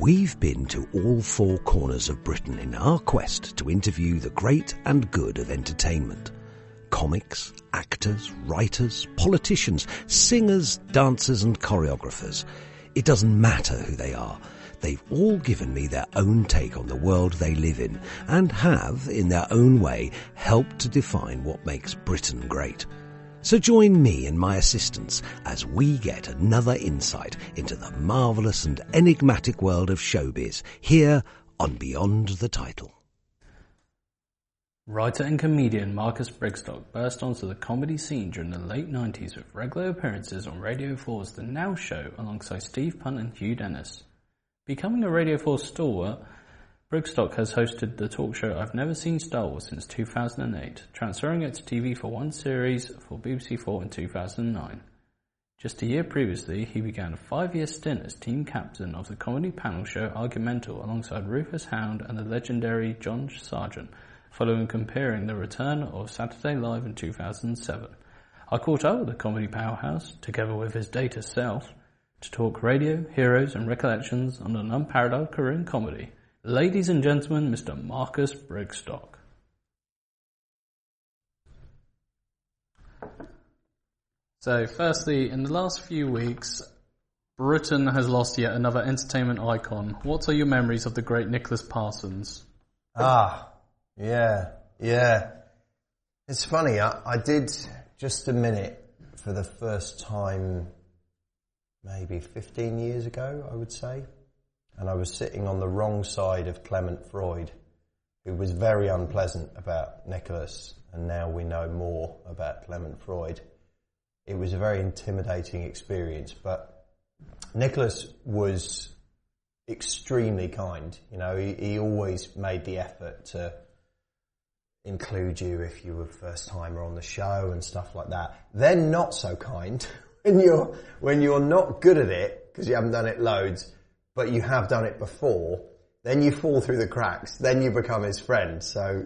We've been to all four corners of Britain in our quest to interview the great and good of entertainment. Comics, actors, writers, politicians, singers, dancers and choreographers. It doesn't matter who they are. They've all given me their own take on the world they live in and have, in their own way, helped to define what makes Britain great. So join me and my assistants as we get another insight into the marvellous and enigmatic world of showbiz here on Beyond the Title. Writer and comedian Marcus Brigstocke burst onto the comedy scene during the late 90s with regular appearances on Radio 4's The Now Show alongside Steve Punt and Hugh Dennis. Becoming a Radio 4 stalwart, Brigstocke has hosted the talk show I've Never Seen Star Wars since 2008, transferring it to TV for one series for BBC4 in 2009. Just a year previously, he began a 5-year stint as team captain of the comedy panel show Argumental alongside Rufus Hound and the legendary John Sargent, following comparing the return of Saturday Live in 2007. I caught up with the comedy powerhouse, together with his data self, to talk radio, heroes and recollections on an unparalleled career in comedy. Ladies and gentlemen, Mr. Marcus Brigstocke. So, firstly, in the last few weeks, Britain has lost yet another entertainment icon. What are your memories of the great Nicholas Parsons? Yeah. It's funny, I did just a minute for the first time maybe 15 years ago, I would say. And I was sitting on the wrong side of Clement Freud, who was very unpleasant about Nicholas, and now we know more about Clement Freud. It was a very intimidating experience, but Nicholas was extremely kind. You know, he always made the effort to include you if you were first timer on the show and stuff like that. Then not so kind when you're not good at it because you haven't done it loads, but you have done it before. Then you fall through the cracks. Then you become his friend. So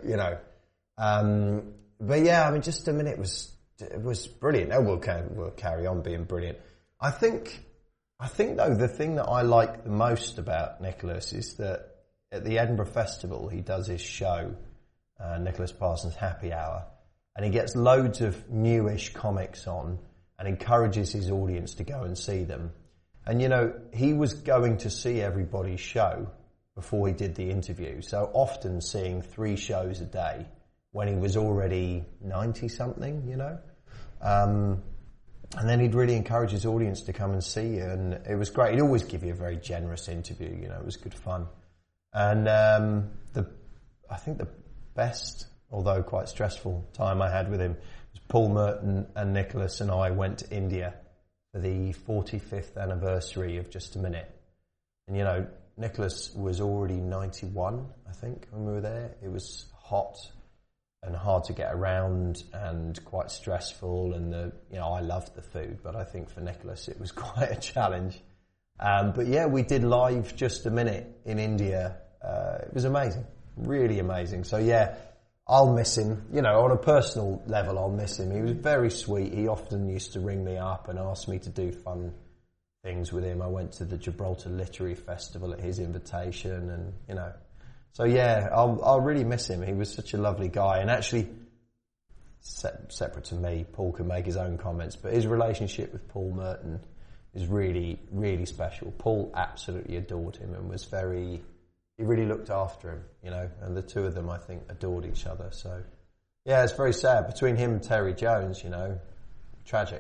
but yeah, I mean, just a minute it was brilliant. Oh, we'll carry on being brilliant. I think though the thing that I like the most about Nicholas is that at the Edinburgh Festival he does his show, Nicholas Parsons Happy Hour, and he gets loads of newish comics on and encourages his audience to go and see them. And you know, he was going to see everybody's show before he did the interview, so often seeing 3 shows a day when he was already 90 something, you know. And then he'd really encourage his audience to come and see you, and it was great. He'd always give you a very generous interview, you know, it was good fun. And I think the best, although quite stressful, time I had with him was Paul Merton and Nicholas and I went to India for the 45th anniversary of Just a Minute. And you know, Nicholas was already 91, I think, when we were there. It was hot and hard to get around and quite stressful, and I loved the food, but I think for Nicholas it was quite a challenge. But yeah, we did live Just a Minute in India. It was amazing, really amazing. So yeah, I'll miss him. You know, on a personal level, I'll miss him. He was very sweet. He often used to ring me up and ask me to do fun things with him. I went to the Gibraltar Literary Festival at his invitation, and you know. So yeah, I'll really miss him. He was such a lovely guy, and actually, separate to me, Paul can make his own comments, but his relationship with Paul Merton is really, really special. Paul absolutely adored him and he really looked after him, you know, and the two of them, I think, adored each other. So yeah, it's very sad. Between him and Terry Jones, you know, tragic.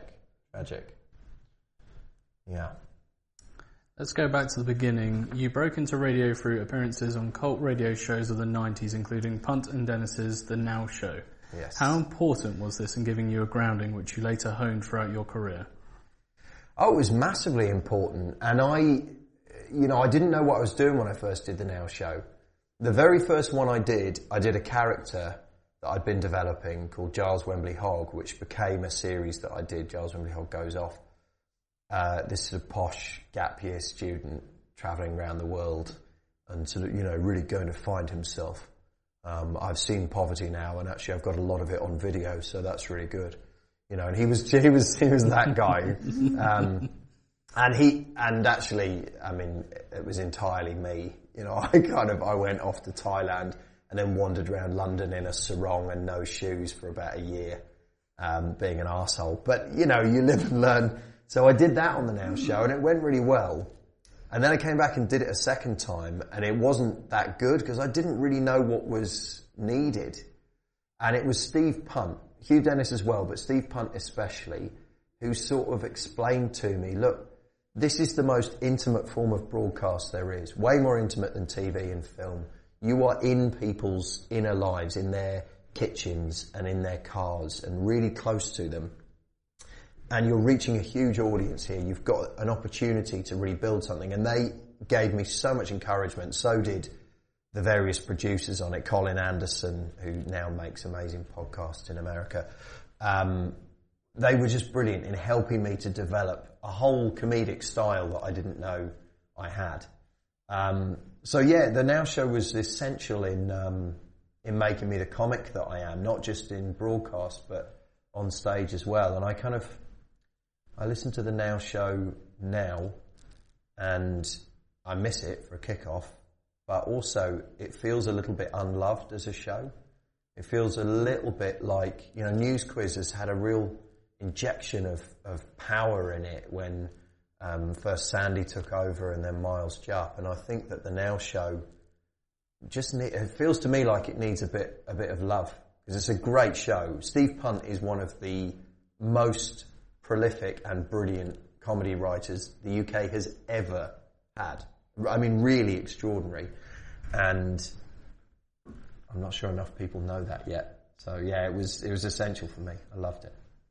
Yeah. Let's go back to the beginning. You broke into radio through appearances on cult radio shows of the 90s, including Punt and Dennis's The Now Show. Yes. How important was this in giving you a grounding which you later honed throughout your career? Oh, it was massively important. And I didn't know what I was doing when I first did The Now Show. The very first one I did a character that I'd been developing called Giles Wembley Hogg, which became a series that I did, Giles Wembley Hogg Goes Off. This is a posh gap year student travelling around the world and sort of, you know, really going to find himself. I've seen Poverty now, and actually I've got a lot of it on video, so that's really good. You know, and he was that guy. And actually, I mean, it was entirely me. You know, I went off to Thailand and then wandered around London in a sarong and no shoes for about a year, being an arsehole. But, you know, you live and learn. So I did that on the Now Show and it went really well. And then I came back and did it a second time and it wasn't that good because I didn't really know what was needed. And it was Steve Punt, Hugh Dennis as well, but Steve Punt especially, who sort of explained to me, look, this is the most intimate form of broadcast there is, way more intimate than TV and film. You are in people's inner lives, in their kitchens and in their cars and really close to them. And you're reaching a huge audience here. You've got an opportunity to really build something. And they gave me so much encouragement. So did the various producers on it. Colin Anderson, who now makes amazing podcasts in America. They were just brilliant in helping me to develop a whole comedic style that I didn't know I had. So yeah, the Now Show was essential in making me the comic that I am, not just in broadcast, but on stage as well. And I listen to the Now Show now and I miss it for a kick-off, but also it feels a little bit unloved as a show. It feels a little bit like, you know, News Quiz has had a real injection of power in it when first Sandy took over and then Miles Jupp, and I think that the Now Show it feels to me like it needs a bit of love because it's a great show. Steve Punt is one of the most prolific and brilliant comedy writers the UK has ever had. I mean, really extraordinary, and I'm not sure enough people know that yet. So yeah, it was essential for me. I loved it.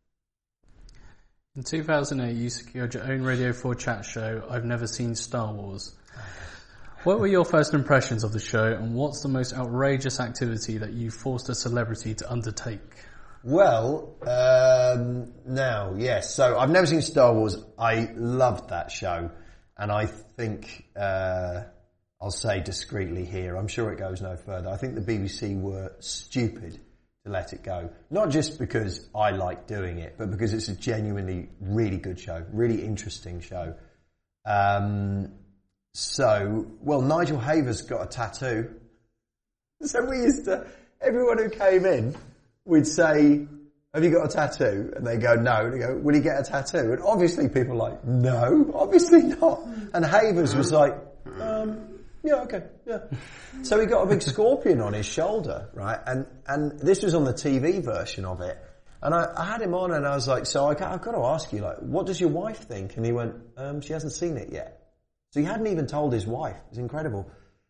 In 2008, you secured your own Radio 4 chat show, I've Never Seen Star Wars. What were your first impressions of the show, and what's the most outrageous activity that you forced a celebrity to undertake? Well, now, yes. So I've Never Seen Star Wars. I loved that show. And I think, I'll say discreetly here, I'm sure it goes no further. I think the BBC were stupid to let it go. Not just because I like doing it, but because it's a genuinely really good show, really interesting show. Nigel Havers got a tattoo. So we used to, everyone who came in, we'd say, have you got a tattoo? And they go, no. And they go, will he get a tattoo? And obviously people are like, no, obviously not. And Havers was like, yeah, okay, yeah. So he got a big scorpion on his shoulder, right? And this was on the TV version of it. And I had him on and I was like, so I've got to ask you, like, what does your wife think? And he went, she hasn't seen it yet. So he hadn't even told his wife. It was incredible.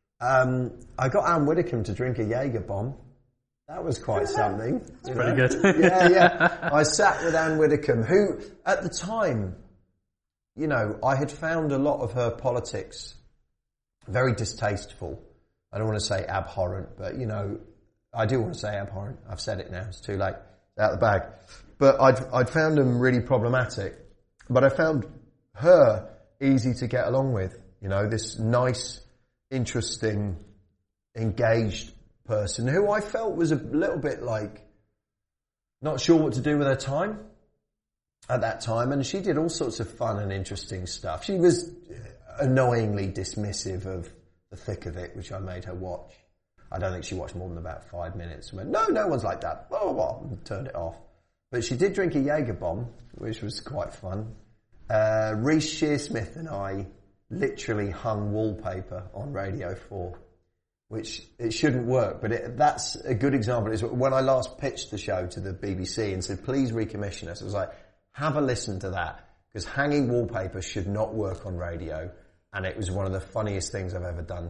I got Anne Widdecombe to drink a Jaeger bomb. That was quite something. It's pretty good. Yeah. I sat with Anne Widdecombe, who at the time, you know, I had found a lot of her politics very distasteful. I don't want to say abhorrent, but, you know, I do want to say abhorrent. I've said it now. It's too late. It's out the bag. But I'd found them really problematic. But I found her easy to get along with. You know, this nice, interesting, engaged person who I felt was a little bit like not sure what to do with her time at that time. And she did all sorts of fun and interesting stuff. She was annoyingly dismissive of the thick of it, which I made her watch. I don't think she watched more than about 5 minutes and went, no one's like that, blah, blah, blah, and turned it off. But she did drink a Jaeger bomb, which was quite fun. Reece Shearsmith and I literally hung wallpaper on Radio 4, which it shouldn't work, but that's a good example. Is when I last pitched the show to the BBC and said, please recommission us, I was like, have a listen to that, because hanging wallpaper should not work on radio. And it was one of the funniest things I've ever done.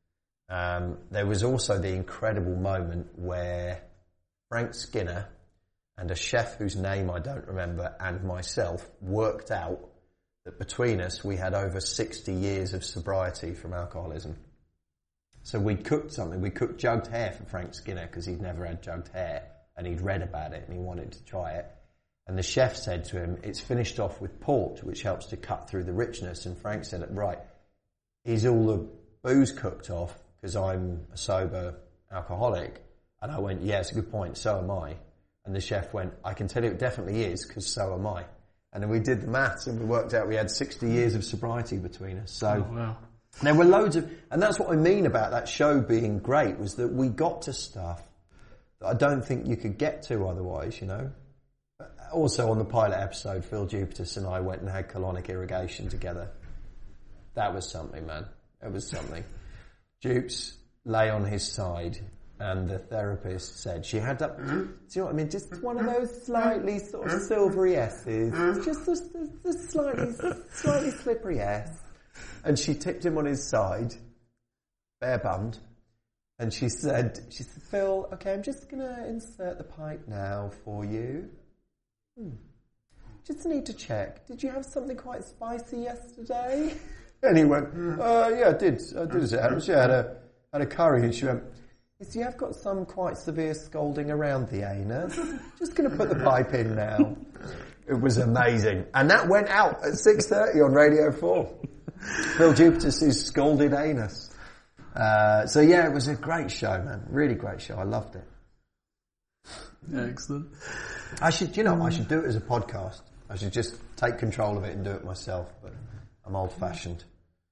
There was also the incredible moment where Frank Skinner and a chef whose name I don't remember and myself worked out that between us we had over 60 years of sobriety from alcoholism. So we cooked something. We cooked jugged hare for Frank Skinner because he'd never had jugged hare and he'd read about it and he wanted to try it. And the chef said to him, it's finished off with port, which helps to cut through the richness. And Frank said, right, is all the booze cooked off because I'm a sober alcoholic? And I went, yeah, it's a good point, so am I. And the chef went, I can tell you it definitely is because so am I. And then we did the maths and we worked out we had 60 years of sobriety between us. So wow. There were loads of, and that's what I mean about that show being great, was that we got to stuff that I don't think you could get to otherwise, you know. Also on the pilot episode, Phil Jupitus and I went and had colonic irrigation together. That was something, man. It was something. Jupes lay on his side and the therapist said she had that, do you know what I mean? Just one of those slightly sort of silvery S's. Just the slightly slippery S. And she tipped him on his side, bare bummed, and she said, Phil, okay, I'm just going to insert the pipe now for you. Just need to check. Did you have something quite spicy yesterday? And he went, yeah, I did as it happens. Yeah, I had a curry. And she went, yes, you have got some quite severe scalding around the anus. Just going to put the pipe in now. It was amazing. And that went out at 6:30 on Radio 4. Phil Jupitus' scalded anus. So yeah, it was a great show, man. Really great show. I loved it. Excellent. I should do it as a podcast. I should just take control of it and do it myself, but I'm old-fashioned.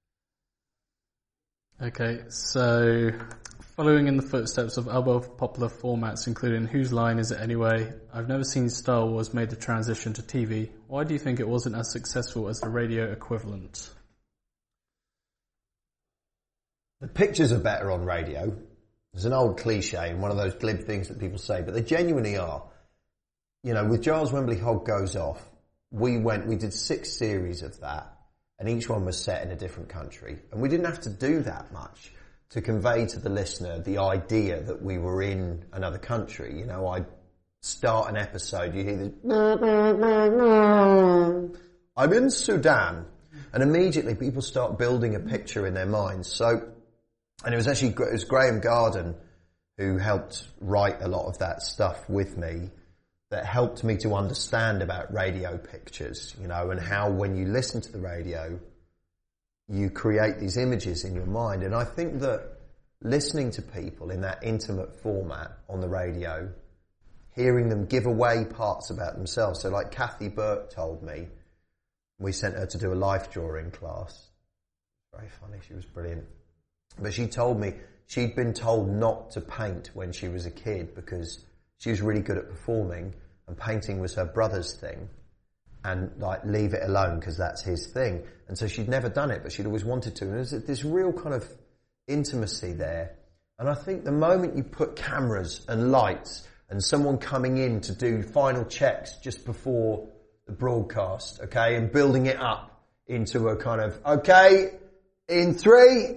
Okay, so following in the footsteps of other popular formats, including Whose Line Is It Anyway? I've never seen Star Wars made the transition to TV. Why do you think it wasn't as successful as the radio equivalent? The pictures are better on radio. There's an old cliche and one of those glib things that people say, but they genuinely are. You know, with Giles Wembley Hogg Goes Off, we did 6 series of that, and each one was set in a different country. And we didn't have to do that much to convey to the listener the idea that we were in another country. You know, I'd start an episode, you hear this, I'm in Sudan, and immediately people start building a picture in their minds. So, and it was Graham Garden who helped write a lot of that stuff with me, that helped me to understand about radio pictures, you know, and how when you listen to the radio, you create these images in your mind. And I think that listening to people in that intimate format on the radio, hearing them give away parts about themselves. So like Kathy Burke told me, we sent her to do a life drawing class. Very funny, she was brilliant. But she told me she'd been told not to paint when she was a kid because she was really good at performing and painting was her brother's thing, and like leave it alone because that's his thing. And so she'd never done it, but she'd always wanted to. And there's this real kind of intimacy there. And I think the moment you put cameras and lights and someone coming in to do final checks just before the broadcast, okay, and building it up into a kind of, okay, in 3,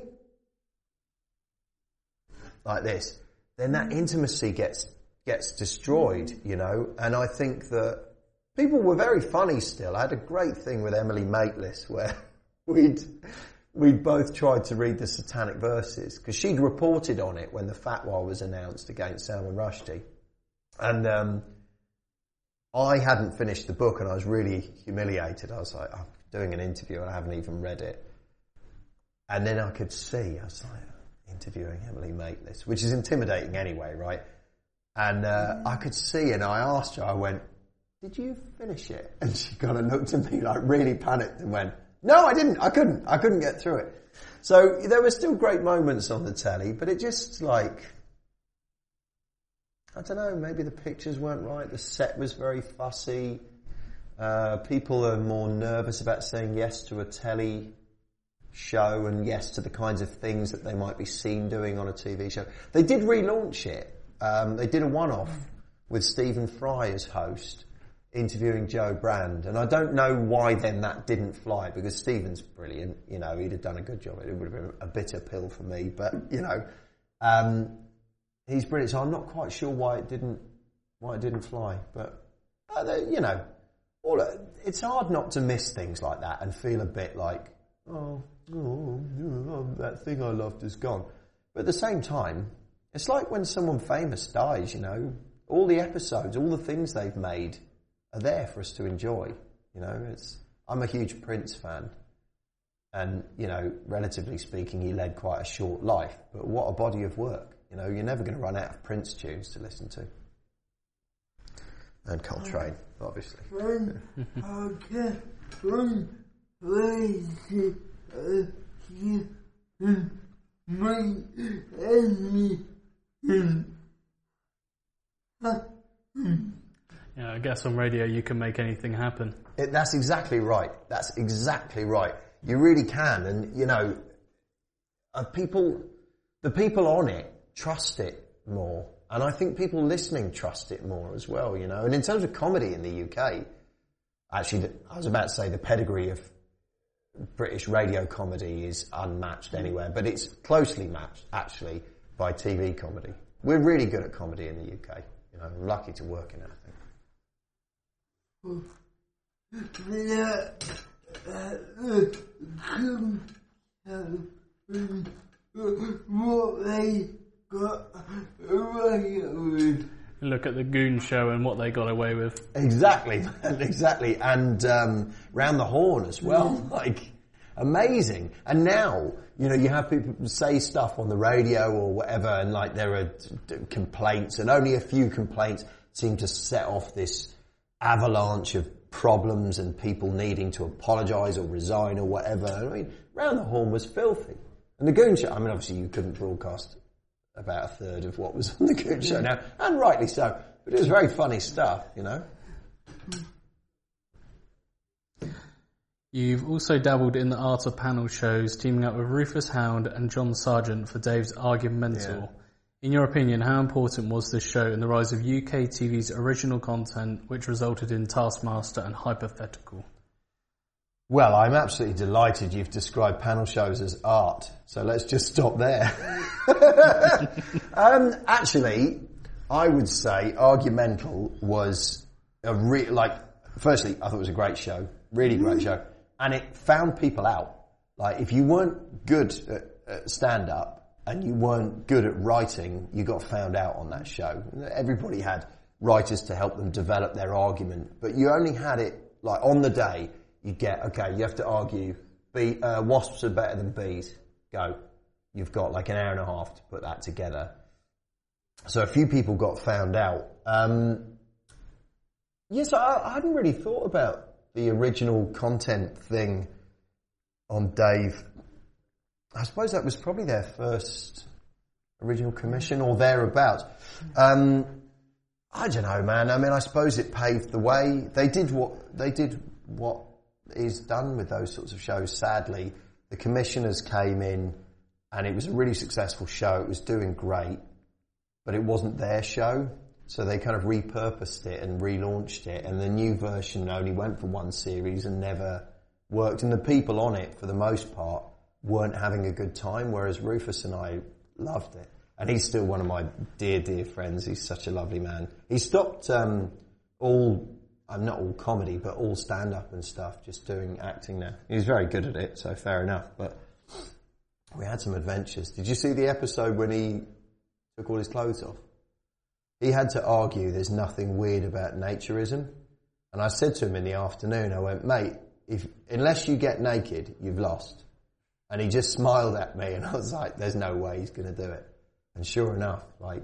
like this, then that intimacy gets destroyed, you know. And I think that people were very funny still. I had a great thing with Emily Maitlis where we'd both tried to read the Satanic Verses because she'd reported on it when the fatwa was announced against Salman Rushdie. And I hadn't finished the book and I was really humiliated. I was like, I'm doing an interview and I haven't even read it. And then I could see, I was like, interviewing Emily Maitlis, which is intimidating anyway, right? And I could see, and I asked her, I went, did you finish it? And she kind of looked at me like really panicked and went, no, I didn't. I couldn't get through it. So there were still great moments on the telly, but it just like, I don't know, maybe the pictures weren't right. The set was very fussy. People are more nervous about saying yes to a telly show and yes to the kinds of things that they might be seen doing on a TV show. They did relaunch it. They did a one-off with Stephen Fry as host, interviewing Joe Brand. And I don't know why then that didn't fly, because Stephen's brilliant. You know, he'd have done a good job. It would have been a bitter pill for me. But, you know, he's brilliant. So I'm not quite sure why it didn't fly. But, you know, it's hard not to miss things like that and feel a bit like, oh, that thing I loved is gone. But at the same time, it's like when someone famous dies, you know, all the episodes, all the things they've made are there for us to enjoy. You know, I'm a huge Prince fan. And, you know, relatively speaking, he led quite a short life. But what a body of work. You know, you're never going to run out of Prince tunes to listen to. And Coltrane, obviously. Yeah, I guess on radio you can make anything happen. That's exactly right. That's exactly right. You really can, and you know, the people on it trust it more, and I think people listening trust it more as well. You know, and in terms of comedy in the UK, actually, I was about to say the pedigree of British radio comedy is unmatched anywhere, but it's closely matched actually by TV comedy. We're really good at comedy in the UK. You know, I'm lucky to work in it, I think. Look at the Goon Show and what they got away with. Exactly, man, exactly. And Round the Horn as well. Like, amazing. And now, you know, you have people say stuff on the radio or whatever, and like there are complaints, and only a few complaints seem to set off this avalanche of problems and people needing to apologise or resign or whatever. I mean, Round the Horn was filthy. And the Goon Show, I mean, obviously you couldn't broadcast about a third of what was on the Goon Show now, and rightly so, but it was very funny stuff, you know. You've also dabbled in the art of panel shows, teaming up with Rufus Hound and John Sargent for Dave's Argumental. Yeah. In your opinion, how important was this show in the rise of UK TV's original content, which resulted in Taskmaster and Hypothetical? Well, I'm absolutely delighted you've described panel shows as art, so let's just stop there. Actually, I would say Argumental was firstly, I thought it was a great show, really great show, and it found people out. Like, if you weren't good at stand-up, and you weren't good at writing, you got found out on that show. Everybody had writers to help them develop their argument, but you only had it, like, on the day, you have to argue, wasps are better than bees, go. You've got like an hour and a half to put that together. So a few people got found out. Yes, I hadn't really thought about the original content thing on Dave. I suppose that was probably their first original commission or thereabouts. I don't know, man. I mean, I suppose it paved the way. They did what is done with those sorts of shows. Sadly, the commissioners came in, and it was a really successful show. It was doing great, but it wasn't their show, so they kind of repurposed it and relaunched it. And the new version only went for one series and never worked. And the people on it, for the most part, weren't having a good time, whereas Rufus and I loved it. And he's still one of my dear, dear friends. He's such a lovely man. He stopped not all comedy, but all stand-up and stuff, just doing acting now. He's very good at it, so fair enough. But we had some adventures. Did you see the episode when he took all his clothes off? He had to argue there's nothing weird about naturism. And I said to him in the afternoon, I went, mate, unless you get naked, you've lost. And he just smiled at me, and I was like, there's no way he's going to do it. And sure enough,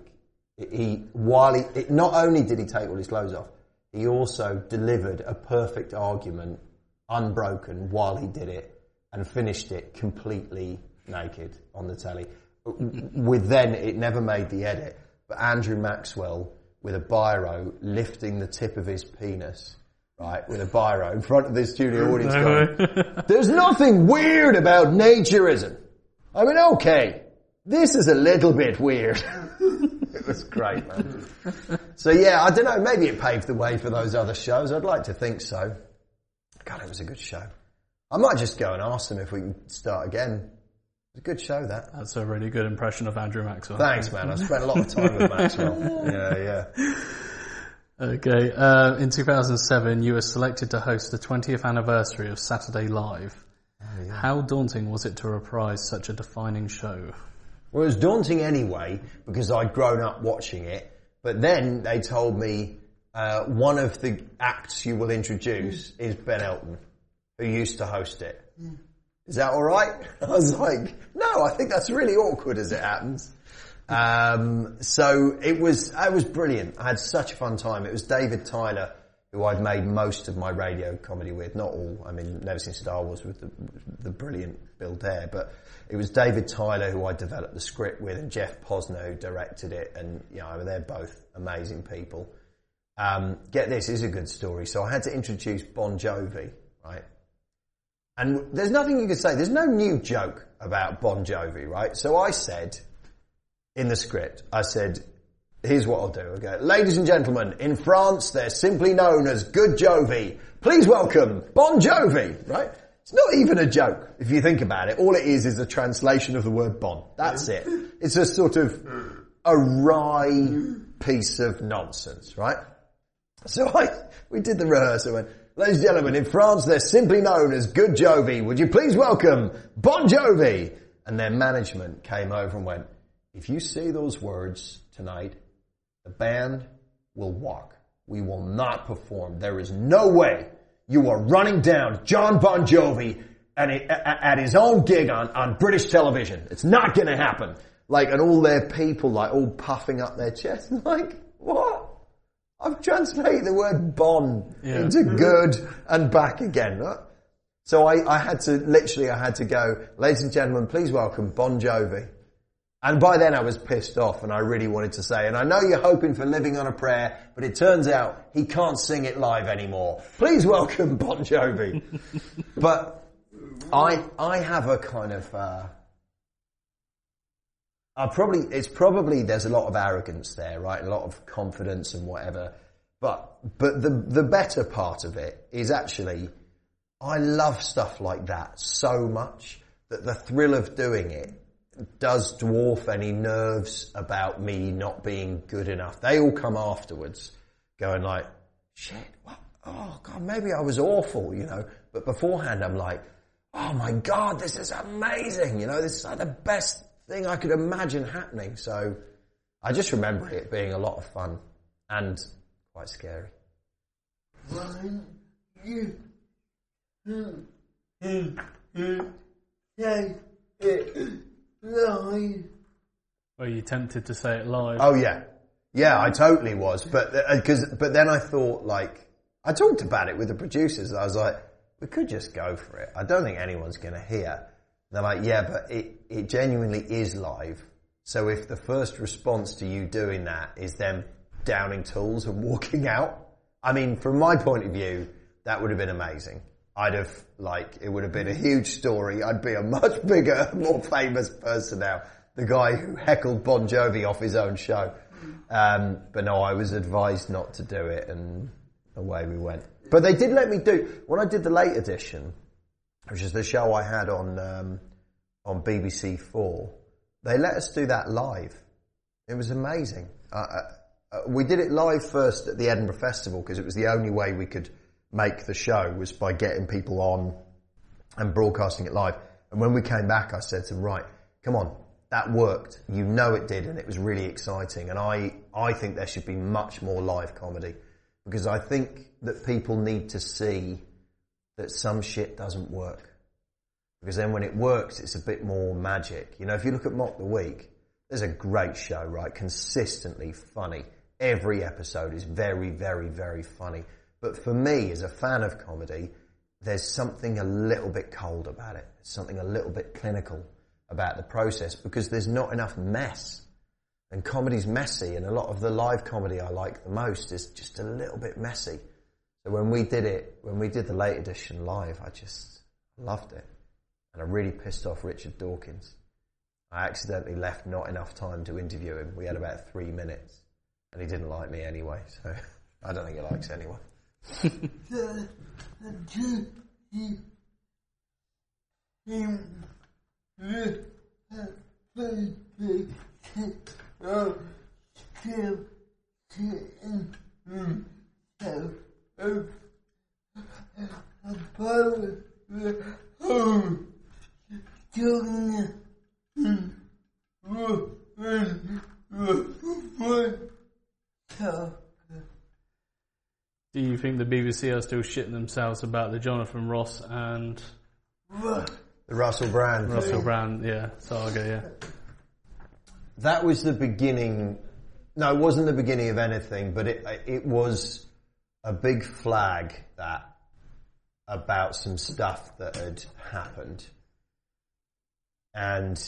not only did he take all his clothes off, he also delivered a perfect argument, unbroken, while he did it, and finished it completely naked on the telly. It never made the edit, but Andrew Maxwell with a biro lifting the tip of his penis, right, with a biro in front of the studio audience going, there's nothing weird about naturism. I mean, okay, this is a little bit weird. It was great, man. So yeah, I don't know, maybe it paved the way for those other shows. I'd like to think so. God, it was a good show. I might just go and ask them if we can start again. It was a good show, that. That's a really good impression of Andrew Maxwell. Thanks, man. I spent a lot of time with Maxwell. Yeah. Okay, in 2007 you were selected to host the 20th anniversary of Saturday Live. Oh, yeah. How daunting was it to reprise such a defining show? Well, it was daunting anyway, because I'd grown up watching it, but then they told me one of the acts you will introduce is Ben Elton, who used to host it. Is that all right? I was like, no, I think that's really awkward as it happens. So it was brilliant. I had such a fun time. It was David Tyler, who I'd made most of my radio comedy with, not all. I mean, Never Seen Star Wars with the brilliant Bill Dare, but it was David Tyler who I developed the script with, and Jeff Posner who directed it, and they're both amazing people. Get this is a good story. So I had to introduce Bon Jovi, right? And there's nothing you can say. There's no new joke about Bon Jovi, right? So I said in the script, I said, here's what I'll do. Okay, ladies and gentlemen, in France, they're simply known as Good Jovi. Please welcome Bon Jovi, right? It's not even a joke, if you think about it. All it is a translation of the word Bon. That's it. It's a sort of a wry piece of nonsense, right? So we did the rehearsal and, ladies and gentlemen, in France, they're simply known as Good Jovi. Would you please welcome Bon Jovi? And their management came over and went, if you say those words tonight, the band will walk. We will not perform. There is no way you are running down John Bon Jovi at his own gig on British television. It's not going to happen. And all their people, all puffing up their chests. What? I've translated the word Bon into good and back again. Right? So I had to go, ladies and gentlemen, please welcome Bon Jovi. And by then I was pissed off and I really wanted to say, and I know you're hoping for Living on a Prayer, but it turns out he can't sing it live anymore. Please welcome Bon Jovi. But I have a kind of, there's a lot of arrogance there, right? A lot of confidence and whatever. But the better part of it is actually, I love stuff like that so much that the thrill of doing it does dwarf any nerves about me not being good enough. They all come afterwards going shit, what? Oh God, maybe I was awful, But beforehand I'm oh my God, this is amazing, this is the best thing I could imagine happening. So I just remember it being a lot of fun and quite scary. Were you tempted to say it live? Oh yeah. Yeah, I totally was. But then I thought I talked about it with the producers. I was we could just go for it. I don't think anyone's going to hear. And they're yeah, but it genuinely is live. So if the first response to you doing that is them downing tools and walking out, I mean, from my point of view, that would have been amazing. I'd have, it would have been a huge story. I'd be a much bigger, more famous person now. The guy who heckled Bon Jovi off his own show. But no, I was advised not to do it, and away we went. But they did let me when I did the late edition, which is the show I had on BBC 4, they let us do that live. It was amazing. We did it live first at the Edinburgh Festival because it was the only way we could make the show was by getting people on and broadcasting it live. And when we came back, I said to them, right, come on, that worked. It did, and it was really exciting. And I think there should be much more live comedy because I think that people need to see that some shit doesn't work. Because then when it works, it's a bit more magic. If you look at Mock the Week, there's a great show, right? Consistently funny. Every episode is very, very, very funny. But for me, as a fan of comedy, there's something a little bit cold about it. There's something a little bit clinical about the process because there's not enough mess. And comedy's messy, and a lot of the live comedy I like the most is just a little bit messy. So when we did the late edition live, I just loved it. And I really pissed off Richard Dawkins. I accidentally left not enough time to interview him. We had about 3 minutes. And he didn't like me anyway, so I don't think he likes anyone. Do you think the BBC are still shitting themselves about the Jonathan Ross and the Russell Brand saga? Yeah. that was the beginning. No, it wasn't the beginning of anything, but it was a big flag about some stuff that had happened. And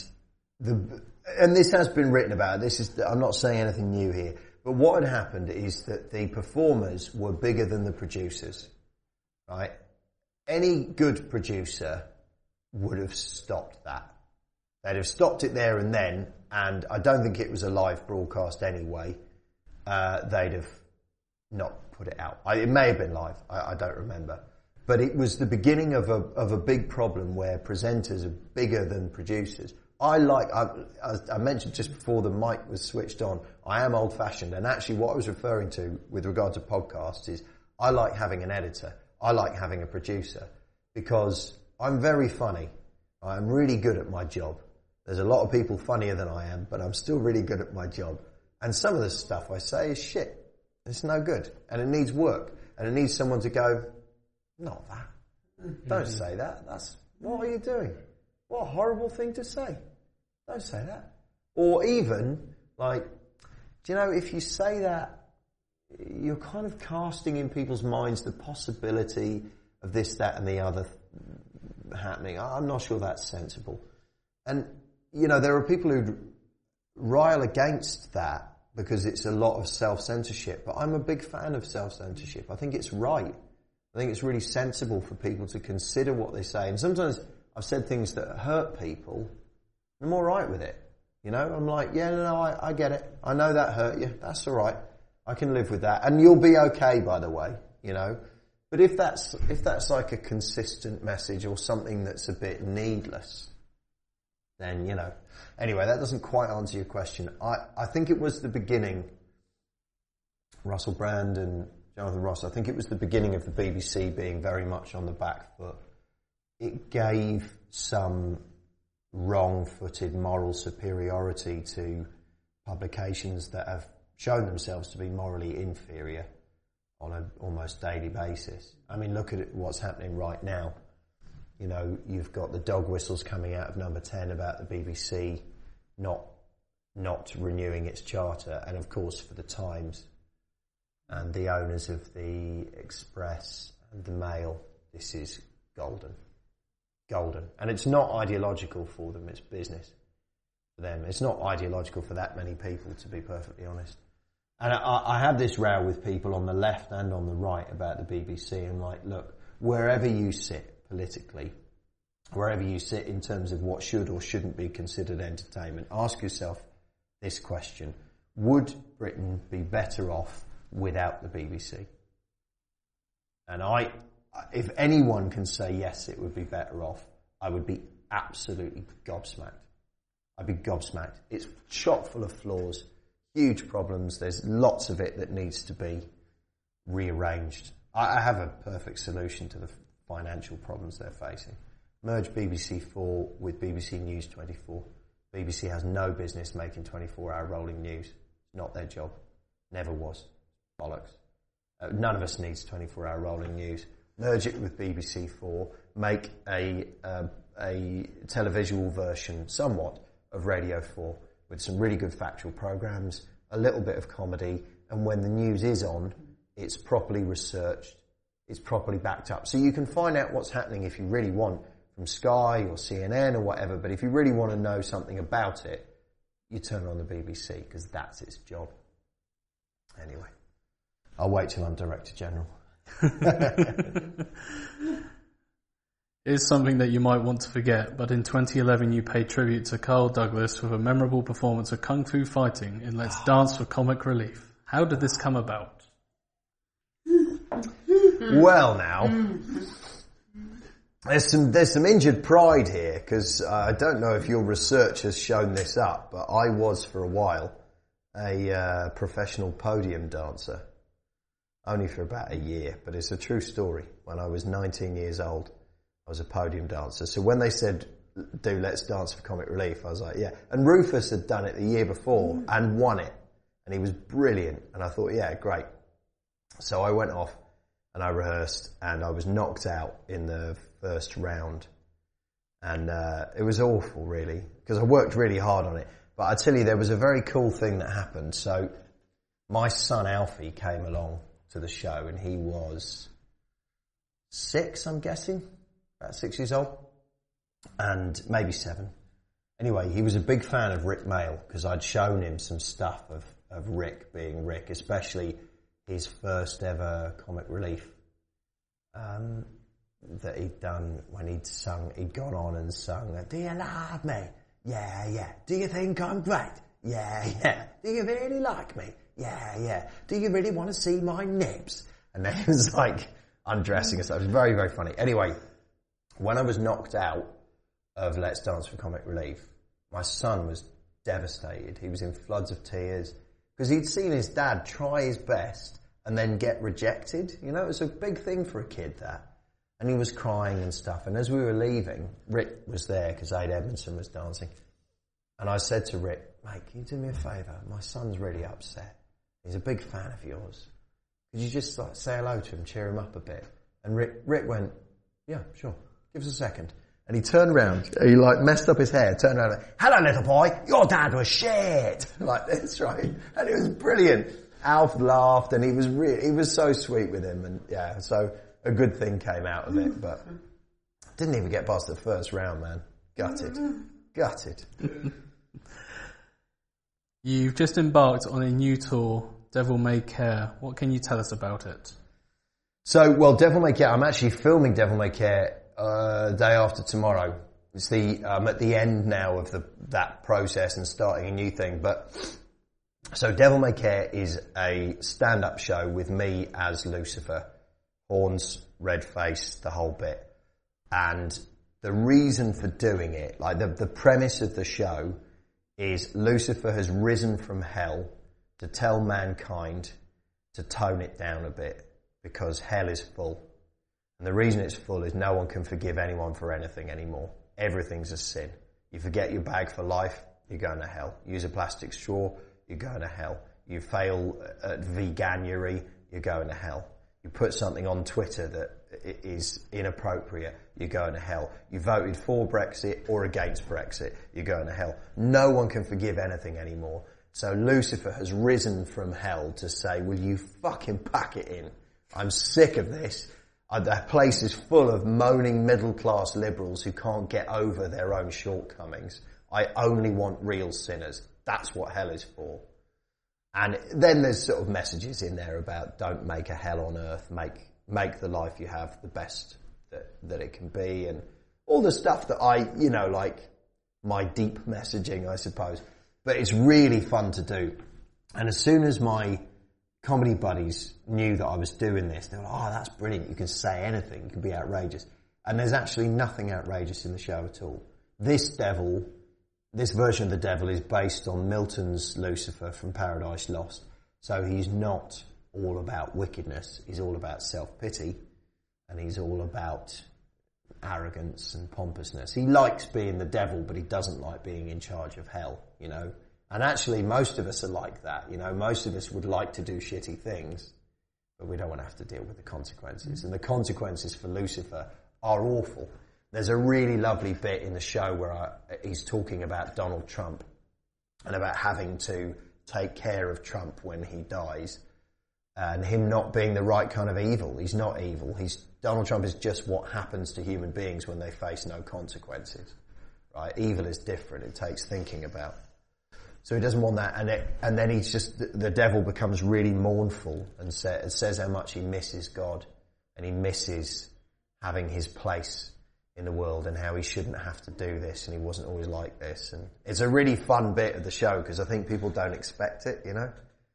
this has been written about. I'm not saying anything new here, but what had happened is that the performers were bigger than the producers, right? Any good producer would have stopped that. They'd have stopped it there and then, and I don't think it was a live broadcast anyway. They'd have not put it out. It may have been live. I don't remember. But it was the beginning of a big problem where presenters are bigger than producers. I mentioned just before the mic was switched on, I am old-fashioned, and actually what I was referring to with regard to podcasts is I like having an editor. I like having a producer because I'm very funny. I'm really good at my job. There's a lot of people funnier than I am, but I'm still really good at my job. And some of the stuff I say is shit. It's no good. And it needs work. And it needs someone to go, not that. Don't say that. What are you doing? What a horrible thing to say. Don't say that. Or even, like, do you know, if you say that, you're kind of casting in people's minds the possibility of this, that, and the other happening. I'm not sure that's sensible. And, you know, there are people who rile against that because it's a lot of self-censorship. But I'm a big fan of self-censorship. I think it's right. I think it's really sensible for people to consider what they say. And sometimes I've said things that hurt people. I'm all right with it. You know, I'm like, yeah, no, I get it. I know that hurt you. That's all right. I can live with that. And you'll be okay, by the way, you know. But if that's like a consistent message or something that's a bit needless, then, you know. Anyway, that doesn't quite answer your question. I think it was the beginning, Russell Brand and Jonathan Ross, I think it was the beginning of the BBC being very much on the back foot. It gave some wrong-footed moral superiority to publications that have shown themselves to be morally inferior on an almost daily basis. I mean, look at what's happening right now. You know, you've got the dog whistles coming out of Number 10 about the BBC not renewing its charter, and of course for the Times and the owners of the Express and the Mail, this is golden. Golden. And it's not ideological for them, it's business for them. It's not ideological for that many people, to be perfectly honest. And I have this row with people on the left and on the right about the BBC. I'm like, look, wherever you sit politically, wherever you sit in terms of what should or shouldn't be considered entertainment, ask yourself this question. Would Britain be better off without the BBC? And if anyone can say yes, it would be better off, I would be absolutely gobsmacked. I'd be gobsmacked. It's chock full of flaws, huge problems. There's lots of it that needs to be rearranged. I have a perfect solution to the financial problems they're facing. Merge BBC4 with BBC News 24. BBC has no business making 24-hour rolling news. It's not their job. Never was. Bollocks. None of us needs 24-hour rolling news. Merge it with BBC4. Make a televisual version, somewhat, of Radio 4 with some really good factual programmes, a little bit of comedy, and when the news is on, it's properly researched, it's properly backed up. So you can find out what's happening if you really want from Sky or CNN or whatever, but if you really want to know something about it, you turn on the BBC because that's its job. Anyway, I'll wait till I'm Director General. It's something that you might want to forget, but in 2011 you paid tribute to Carl Douglas with a memorable performance of Kung Fu fighting in Let's Dance for Comic Relief. How did this come about? Well, now, there's some injured pride here, because I don't know if your research has shown this up, but I was for a while a professional podium dancer. Only for about a year, but it's a true story. When I was 19 years old, I was a podium dancer. So when they said, do Let's Dance for Comic Relief, I was like, yeah. And Rufus had done it the year before and won it. And he was brilliant. And I thought, yeah, great. So I went off and I rehearsed and I was knocked out in the first round. And it was awful, really, because I worked really hard on it. But I tell you, there was a very cool thing that happened. So my son Alfie came along to the show, and he was 6, I'm guessing, about 6 years old, and maybe 7. Anyway, he was a big fan of Rik Mayall because I'd shown him some stuff of Rik being Rik, especially his first ever comic relief that he'd done when he'd gone on and sung, "Do you love me? Yeah, yeah. Do you think I'm great? Yeah, yeah. Do you really like me? Yeah, yeah. Do you really want to see my nips?" And then he was like undressing and stuff. It was very, very funny. Anyway, when I was knocked out of Let's Dance for Comic Relief, my son was devastated. He was in floods of tears because he'd seen his dad try his best and then get rejected. You know, it was a big thing for a kid, that. And he was crying and stuff. And as we were leaving, Rik was there because Ade Edmondson was dancing. And I said to Rik, "Mate, can you do me a favour? My son's really upset. He's a big fan of yours. Could you just like say hello to him, cheer him up a bit?" And Rik went, "Yeah, sure. Give us a second." And he turned around, he like messed up his hair, turned around and went, "Hello, little boy, your dad was shit." Like this, right? And it was brilliant. Alf laughed and he was so sweet with him, and yeah, so a good thing came out of it, but didn't even get past the first round, man. Gutted. You've just embarked on a new tour, Devil May Care. What can you tell us about it? So, well, Devil May Care, I'm actually filming Devil May Care day after tomorrow. It's I'm at the end now of that process and starting a new thing. But so Devil May Care is a stand-up show with me as Lucifer, horns, red face, the whole bit. And the reason for doing it, like the premise of the show is Lucifer has risen from hell to tell mankind to tone it down a bit because hell is full. And the reason it's full is no one can forgive anyone for anything anymore. Everything's a sin. You forget your bag for life, you're going to hell. Use a plastic straw, you're going to hell. You fail at veganuary, you're going to hell. You put something on Twitter that is inappropriate, you're going to hell. You voted for Brexit or against Brexit, you're going to hell. No one can forgive anything anymore. So Lucifer has risen from hell to say, will you fucking pack it in? I'm sick of this. The place is full of moaning middle-class liberals who can't get over their own shortcomings. I only want real sinners. That's what hell is for. And then there's sort of messages in there about don't make a hell on earth, make the life you have the best that it can be, and all the stuff that like my deep messaging, I suppose. But it's really fun to do. And as soon as my comedy buddies knew that I was doing this, they were like, "Oh, that's brilliant. You can say anything. You can be outrageous." And there's actually nothing outrageous in the show at all. This version of the devil is based on Milton's Lucifer from Paradise Lost. So he's not all about wickedness. He's all about self-pity. And he's all about arrogance and pompousness. He likes being the devil, but he doesn't like being in charge of hell, you know. And actually, most of us are like that, you know. Most of us would like to do shitty things, but we don't want to have to deal with the consequences. And the consequences for Lucifer are awful. There's a really lovely bit in the show where he's talking about Donald Trump and about having to take care of Trump when he dies, and him not being the right kind of evil. He's not evil. Donald Trump is just what happens to human beings when they face no consequences, right? Evil is different. It takes thinking about. So he doesn't want that, and then the devil becomes really mournful and says how much he misses God, and he misses having his place in the world, and how he shouldn't have to do this, and he wasn't always like this. And it's a really fun bit of the show because I think people don't expect it, you know.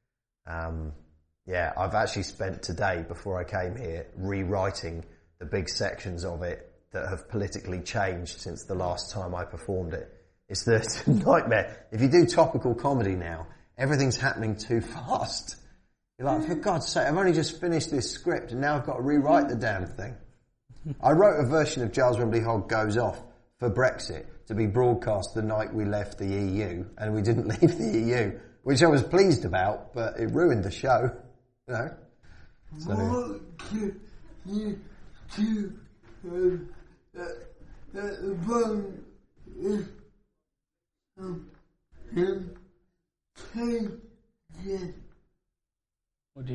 I've actually spent today, before I came here, rewriting the big sections of it that have politically changed since the last time I performed it. It's the nightmare. If you do topical comedy now, everything's happening too fast. You're like, for God's sake, I've only just finished this script and now I've got to rewrite the damn thing. I wrote a version of Giles Wembley Hogg Goes Off for Brexit to be broadcast the night we left the EU, and we didn't leave the EU, which I was pleased about, but it ruined the show, you know. So, what can you do the phone is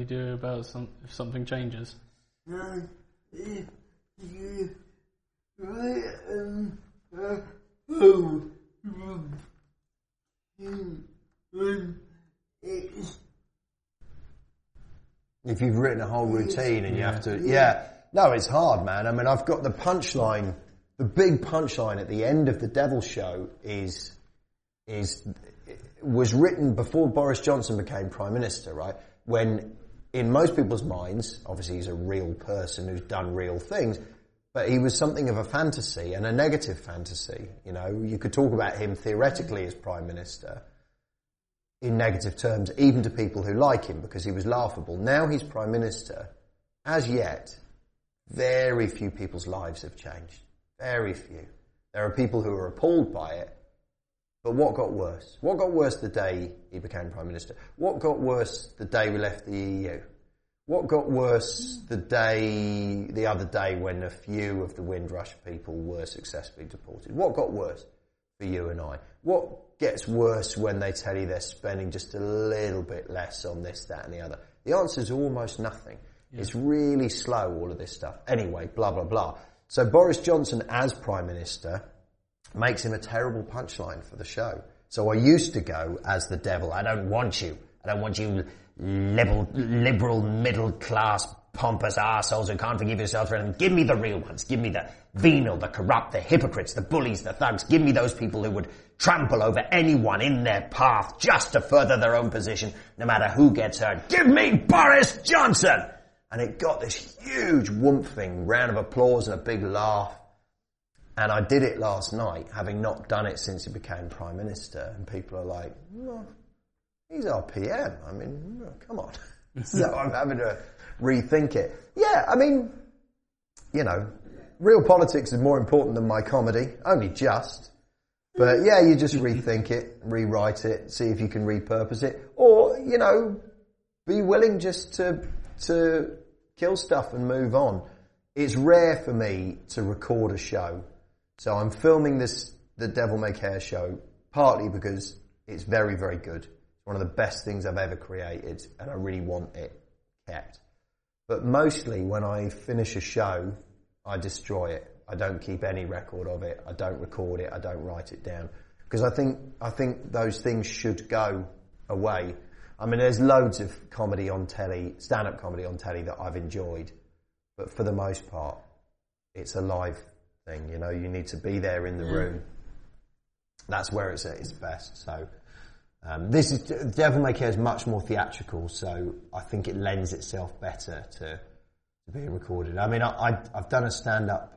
you do about if something changes? If you've written a whole routine and you have to... No, it's hard, man. I mean, I've got the punchline, the big punchline at the end of the Devil Show was written before Boris Johnson became Prime Minister, right? When, in most people's minds, obviously he's a real person who's done real things, but he was something of a fantasy, and a negative fantasy. You know, you could talk about him theoretically as Prime Minister in negative terms, even to people who like him, because he was laughable. Now he's Prime Minister. As yet, very few people's lives have changed. Very few. There are people who are appalled by it. But what got worse? What got worse the day he became Prime Minister? What got worse the day we left the EU? What got worse the other day when a few of the Windrush people were successfully deported? What got worse for you and I? What gets worse when they tell you they're spending just a little bit less on this, that and the other? The answer is almost nothing. Yeah. It's really slow, all of this stuff. Anyway, blah, blah, blah. So Boris Johnson as Prime Minister makes him a terrible punchline for the show. So I used to go as the devil. I don't want you, liberal, middle-class, pompous arseholes who can't forgive yourselves for anything. Give me the real ones. Give me the venal, the corrupt, the hypocrites, the bullies, the thugs. Give me those people who would trample over anyone in their path just to further their own position, no matter who gets hurt. Give me Boris Johnson! And it got this huge whoomphing, round of applause and a big laugh. And I did it last night, having not done it since he became Prime Minister. And people are like, well, he's our PM. I mean, come on. So I'm having to rethink it. Yeah, I mean, you know, real politics is more important than my comedy. Only just. But yeah, you just rethink it, rewrite it, see if you can repurpose it. Or, you know, be willing just to kill stuff and move on. It's rare for me to record a show. So I'm filming the Devil May Care show, partly because it's very, very good. It's one of the best things I've ever created, and I really want it kept. But mostly when I finish a show, I destroy it. I don't keep any record of it. I don't record it. I don't write it down. Because I think those things should go away. I mean, there's loads of comedy on telly, stand-up comedy on telly that I've enjoyed. But for the most part, it's a live thing, you know. You need to be there in the room. That's where it's at its best. So Devil May Care is much more theatrical, so I think it lends itself better to being recorded. I mean, I've done a stand-up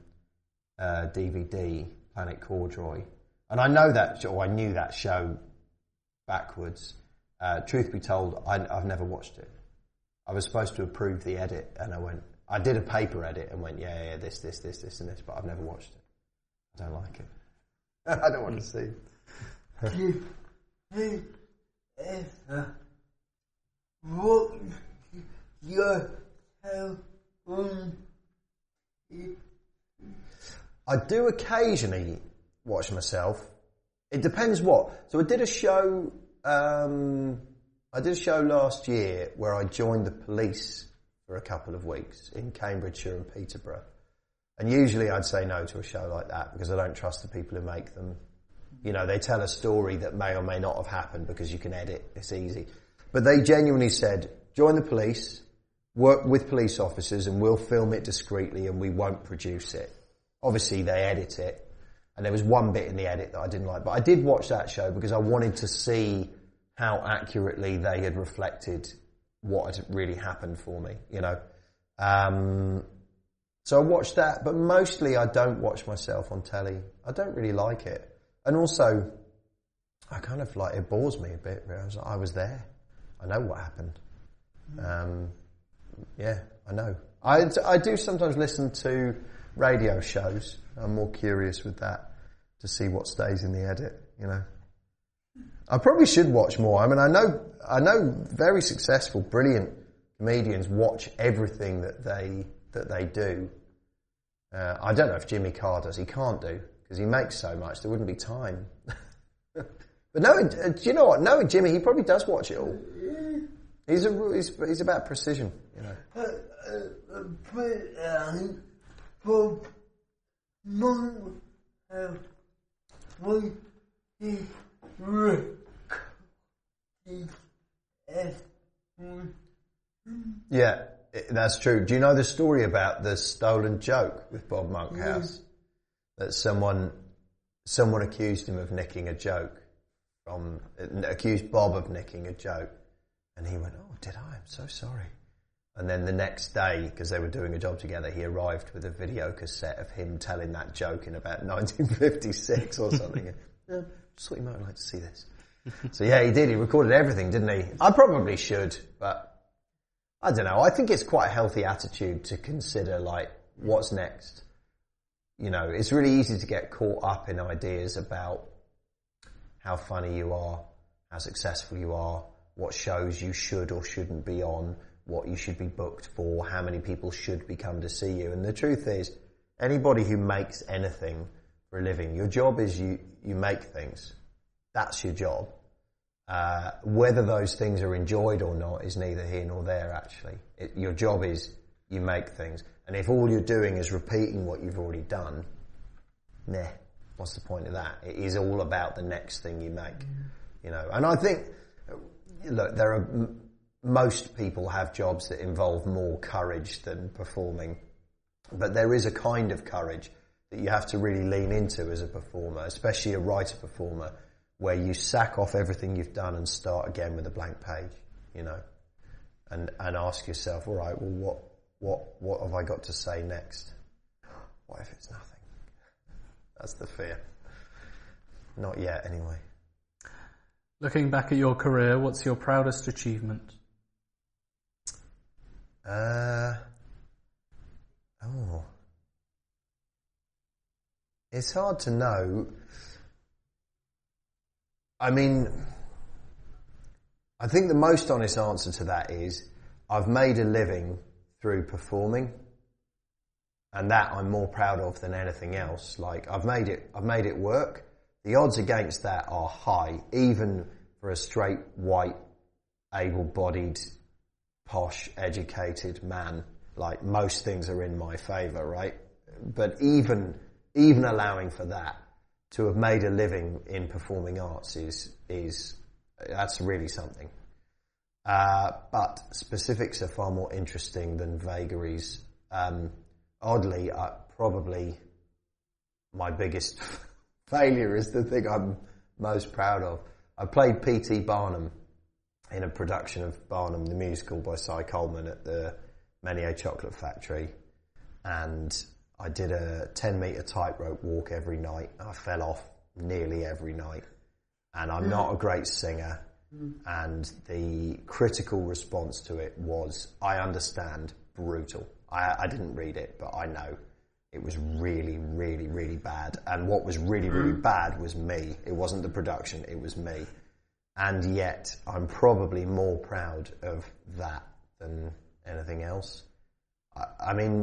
DVD, Planet Corduroy, and I knew that show backwards. Truth be told, I've never watched it. I was supposed to approve the edit, and I did a paper edit and went, yeah, this, and this, but I've never watched it. I don't like it. I don't want to see what your telephone? I do occasionally watch myself. It depends what. So I did a show last year where I joined the police for a couple of weeks in Cambridgeshire and Peterborough. And usually I'd say no to a show like that because I don't trust the people who make them. You know, they tell a story that may or may not have happened because you can edit. It's easy. But they genuinely said, join the police, work with police officers, and we'll film it discreetly and we won't produce it. Obviously they edit it. And there was one bit in the edit that I didn't like. But I did watch that show because I wanted to see how accurately they had reflected what had really happened for me, you know. So I watched that, but mostly I don't watch myself on telly. I don't really like it. And also, I kind of like, it bores me a bit. I was there. I know what happened. Yeah, I know. I do sometimes listen to radio shows. I'm more curious with that to see what stays in the edit, you know. I probably should watch more. I mean, I know very successful, brilliant comedians watch everything that they do. I don't know if Jimmy Carr does. He can't do because he makes so much. There wouldn't be time. But no, do you know what? No, Jimmy, he probably does watch it all. He's about precision, you know. For months, we Yeah, that's true. Do you know the story about the stolen joke with Bob Monkhouse? That someone accused him of nicking a joke accused Bob of nicking a joke, and he went, "Oh, did I? I'm so sorry." And then the next day, because they were doing a job together, he arrived with a video cassette of him telling that joke in about 1956 or something. Yeah, just thought you might like to see this. So yeah, he did. He recorded everything, didn't he? I probably should, but I don't know. I think it's quite a healthy attitude to consider, like, what's next. You know, it's really easy to get caught up in ideas about how funny you are, how successful you are, what shows you should or shouldn't be on, what you should be booked for, how many people should be come to see you. And the truth is, anybody who makes anything for a living, your job is you make things. That's your job. Whether those things are enjoyed or not is neither here nor there, actually. Your job is you make things. And if all you're doing is repeating what you've already done, what's the point of that? It is all about the next thing you make, you know. And I think, look, most people have jobs that involve more courage than performing, but there is a kind of courage that you have to really lean into as a performer, especially a writer-performer, where you sack off everything you've done and start again with a blank page, you know, and ask yourself, all right, well, what have I got to say next? What if it's nothing? That's the fear. Not yet, anyway. Looking back at your career, what's your proudest achievement? It's hard to know. I mean, I think the most honest answer to that is I've made a living through performing, and that I'm more proud of than anything else. Like, I've made it work. The odds against that are high, even for a straight, white, able-bodied, posh, educated man. Like, most things are in my favour, right? But even allowing for that, to have made a living in performing arts is that's really something. But specifics are far more interesting than vagaries. Oddly, probably my biggest failure is the thing I'm most proud of. I played P.T. Barnum in a production of Barnum the Musical by Cy Coleman at the Menier Chocolate Factory, and I did a 10-metre tightrope walk every night. I fell off nearly every night, and I'm not a great singer, and the critical response to it was, I understand, brutal. I didn't read it, but I know it was really, really, really bad. And what was really, really bad was me. It wasn't the production, it was me. And yet, I'm probably more proud of that than anything else. I mean,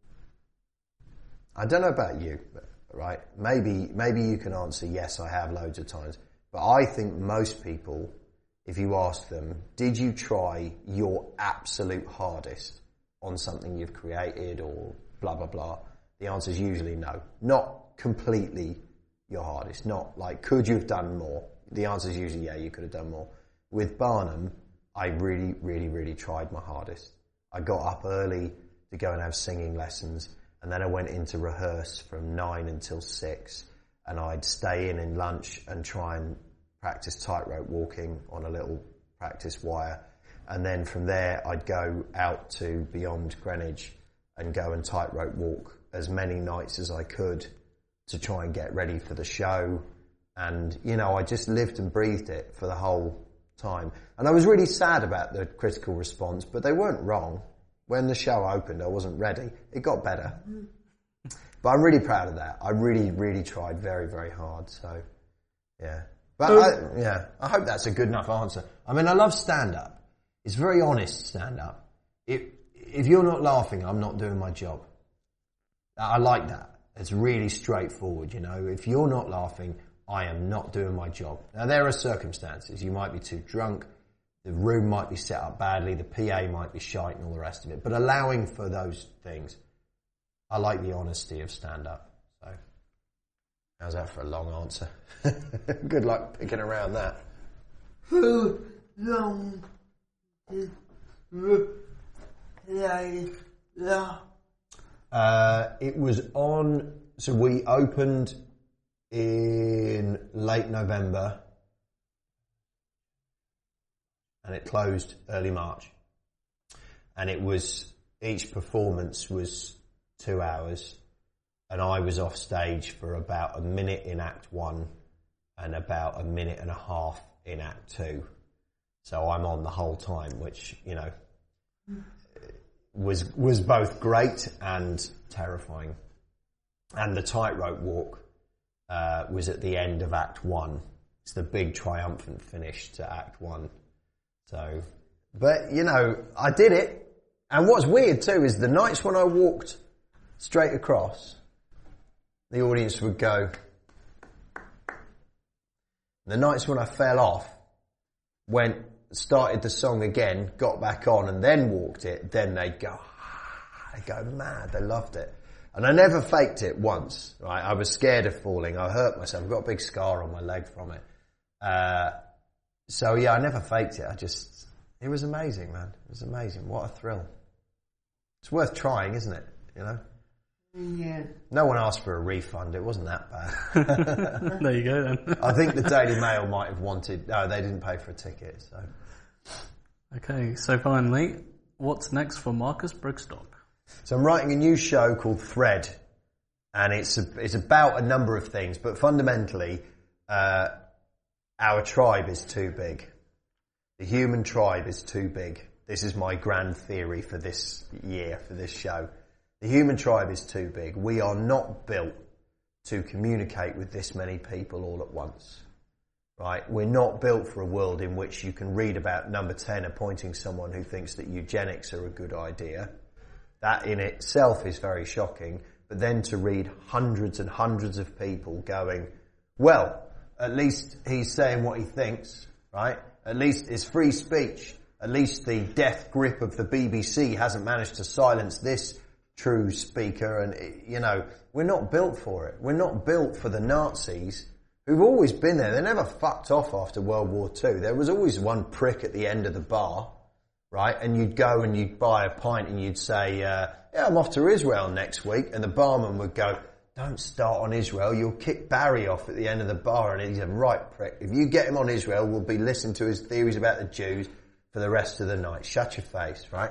I don't know about you, right? Maybe you can answer yes, I have loads of times. But I think most people, if you ask them, did you try your absolute hardest on something you've created or blah, blah, blah? The answer is usually no. Not completely your hardest. Not like, could you have done more? The answer is usually, yeah, you could have done more. With Barnum, I really, really, really tried my hardest. I got up early to go and have singing lessons, and then I went in to rehearse from 9 until 6, and I'd stay in lunch and try and practice tightrope walking on a little practice wire. And then from there, I'd go out to beyond Greenwich and go and tightrope walk as many nights as I could to try and get ready for the show. And, you know, I just lived and breathed it for the whole time. And I was really sad about the critical response, but they weren't wrong. When the show opened, I wasn't ready. It got better. But I'm really proud of that. I really, really tried very, very hard. So, yeah. But, I hope that's a good enough answer. I mean, I love stand-up. It's very honest stand-up. If you're not laughing, I'm not doing my job. I like that. It's really straightforward, you know. If you're not laughing, I am not doing my job. Now, there are circumstances. You might be too drunk. the room might be set up badly, the PA might be shite and all the rest of it. But allowing for those things, I like the honesty of stand-up. So, how's that for a long answer? Good luck picking around that. How long did you play that? It was on, so we opened in late November and it closed early March. And it was, each performance was 2 hours and I was off stage for about a minute in Act 1 and about a minute and a half in Act 2. So I'm on the whole time, which, you know, was both great and terrifying. And the tightrope walk was at the end of Act 1. It's the big triumphant finish to Act 1. So, but, you know, I did it. And what's weird too is the nights when I walked straight across, the audience would go. The nights when I fell off, started the song again, got back on and then walked it, then they'd go mad. They loved it. And I never faked it once, right? I was scared of falling. I hurt myself. I've got a big scar on my leg from it. So yeah, I never faked it. It was amazing, man. It was amazing. What a thrill. It's worth trying, isn't it? You know? Yeah. No one asked for a refund. It wasn't that bad. There you go then. I think the Daily Mail might have wanted, no, they didn't pay for a ticket, so. Okay, so finally, what's next for Marcus Brigstocke? So I'm writing a new show called Thread, and it's about a number of things, but fundamentally, our tribe is too big. The human tribe is too big. This is my grand theory for this year, for this show. The human tribe is too big. We are not built to communicate with this many people all at once. Right? We're not built for a world in which you can read about Number 10 appointing someone who thinks that eugenics are a good idea. That in itself is very shocking. But then to read hundreds and hundreds of people going, well, at least he's saying what he thinks, right? At least it's free speech. At least the death grip of the BBC hasn't managed to silence this true speaker. And, you know, we're not built for it. We're not built for the Nazis who've always been there. They never fucked off after World War II. There was always one prick at the end of the bar, right? And you'd go and you'd buy a pint and you'd say, yeah, I'm off to Israel next week. And the barman would go, don't start on Israel. You'll kick Barry off at the end of the bar. And he's a right prick. If you get him on Israel, we'll be listening to his theories about the Jews for the rest of the night. Shut your face, right?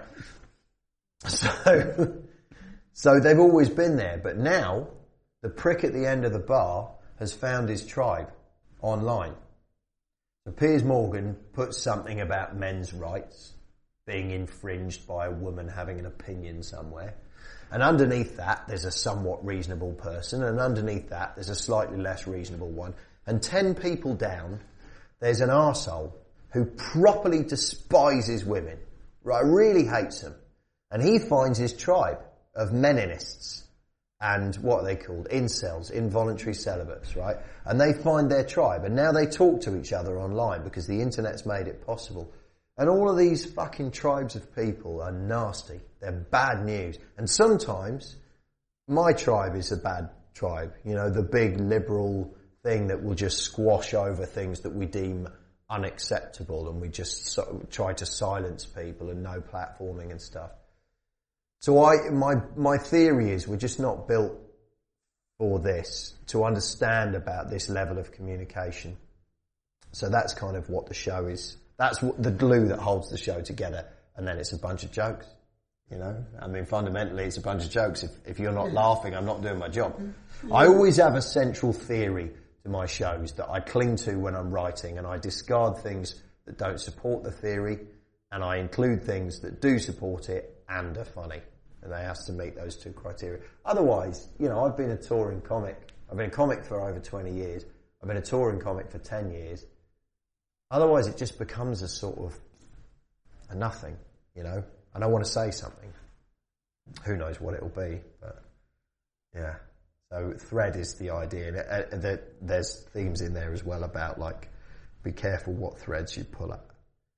So they've always been there. But now, the prick at the end of the bar has found his tribe online. So Piers Morgan puts something about men's rights being infringed by a woman having an opinion somewhere. And underneath that, there's a somewhat reasonable person. And underneath that, there's a slightly less reasonable one. And 10 people down, there's an arsehole who properly despises women. Right, really hates them. And he finds his tribe of meninists. And what are they called? Incels, involuntary celibates, right? And they find their tribe. And now they talk to each other online because the internet's made it possible. And all of these fucking tribes of people are nasty. They're bad news. And sometimes my tribe is a bad tribe. You know, the big liberal thing that will just squash over things that we deem unacceptable, and we just try to silence people and no platforming and stuff. So my theory is we're just not built for this, to understand about this level of communication. So that's kind of what the show is. That's what the glue that holds the show together. And then it's a bunch of jokes, you know? I mean, fundamentally it's a bunch of jokes. If you're not laughing, I'm not doing my job. I always have a central theory to my shows that I cling to when I'm writing, and I discard things that don't support the theory, and I include things that do support it and are funny. And they have to meet those two criteria. Otherwise, you know, I've been a touring comic. I've been a comic for over 20 years. I've been a touring comic for 10 years. Otherwise, it just becomes a sort of a nothing, you know. And I want to say something. Who knows what it'll be, but yeah. So Thread is the idea. And there's themes in there as well about, like, be careful what threads you pull at.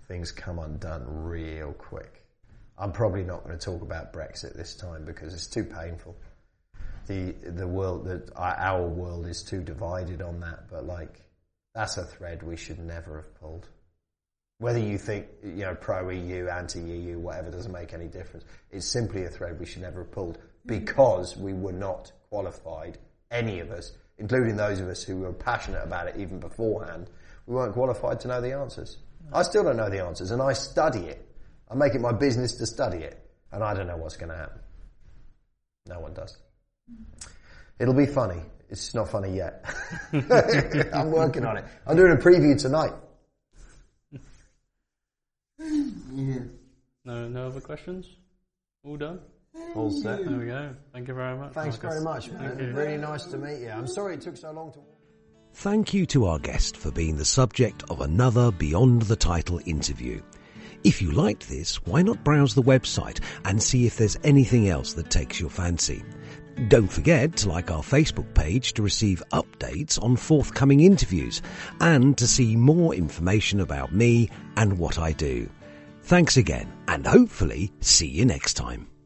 things come undone real quick. I'm probably not going to talk about Brexit this time because it's too painful. The world, our world is too divided on that, but like, that's a thread we should never have pulled. Whether you think, pro-EU, anti-EU, whatever, doesn't make any difference. It's simply a thread we should never have pulled because we were not qualified, any of us, including those of us who were passionate about it even beforehand. We weren't qualified to know the answers. I still don't know the answers, and I study it. I make it my business to study it, and I don't know what's going to happen. No one does. It'll be funny. It's not funny yet. I'm working on it. I'm doing a preview tonight. No other questions? All done? All set. There we go. Thank you very much. Thanks Marcus. very much, man. Really nice to meet you. I'm sorry it took so long to... Thank you to our guest for being the subject of another Beyond the Title interview. If you liked this, why not browse the website and see if there's anything else that takes your fancy. Don't forget to like our Facebook page to receive updates on forthcoming interviews and to see more information about me and what I do. Thanks again, and hopefully see you next time.